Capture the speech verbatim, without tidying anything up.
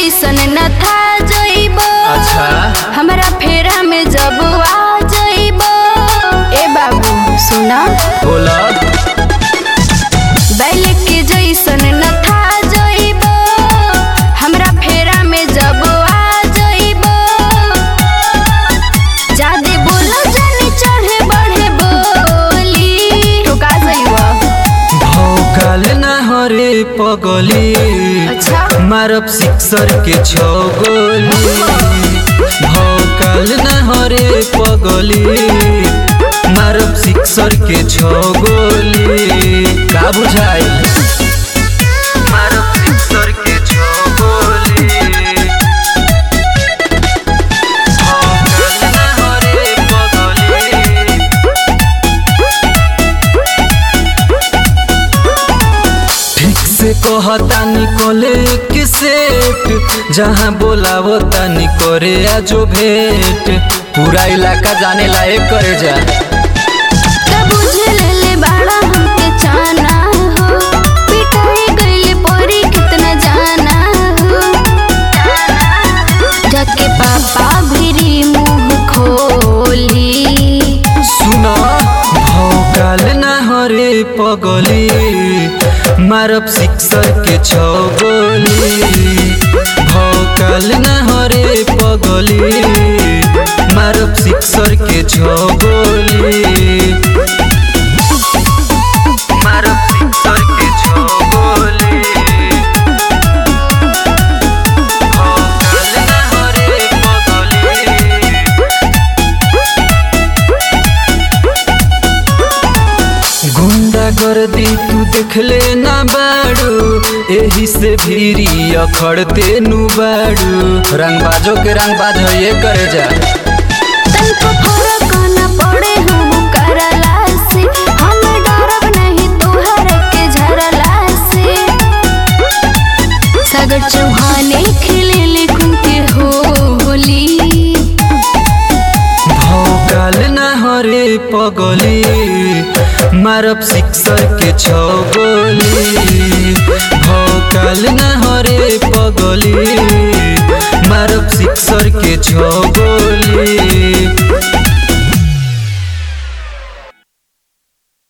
जैसन न था जइबो। अच्छा हमरा फेरा में जब आ जइबो। ए बाबू सुना बोला बैल के जैसन न था जइबो। हमरा फेरा में जब आ जइबो। जादे बोलो जानी चढ़े बढ़े बोली तो का जइबो। भौकाल ना हरे पगली। अच्छा मारब सिक्सर के छो गोली। भौकाल ना हरे पगली। मारब सिक्सर के छो गोली। का बुझाई मारब सिक्सर के छो गोली। भौकाल ना हरे पगली। ठीक से कहता निकले के सेट। जहाँ बोलावो तानी करे आजो भेंट। पूरा इलाका जाने लायक करे जा। तब बुझे ले ले बाड़ा हमके चाना हो। पिटाई गइले परी कितना जाना हो। जाके पापा भिरी मुँह खोली। सुना भौकाल ना हरे पगली। मारब सिक्सर के छो गोली। भौकाल ना हरे पगली। मारब सिक्सर के छो गोली। मारब सिक्सर के छो गोली। भौकाल ना हरे पगली। गुंडा कर दी तू देखले ना बाड़ू। एही से भीरी अखड़ते नु बाड़ू। रंगबाजो के रंगबाज ये करे जा। तनको फरक न पड़े हम करला से। हम डरब नहीं तोहर के झरला से। सागर चौहाने खेले ले कुंते होली। भौकाल ना हरे पगली। मारब सिक्सर के छो गोली। भौकाल ना हरे पगली। मारब सिक्सर के छो गोली।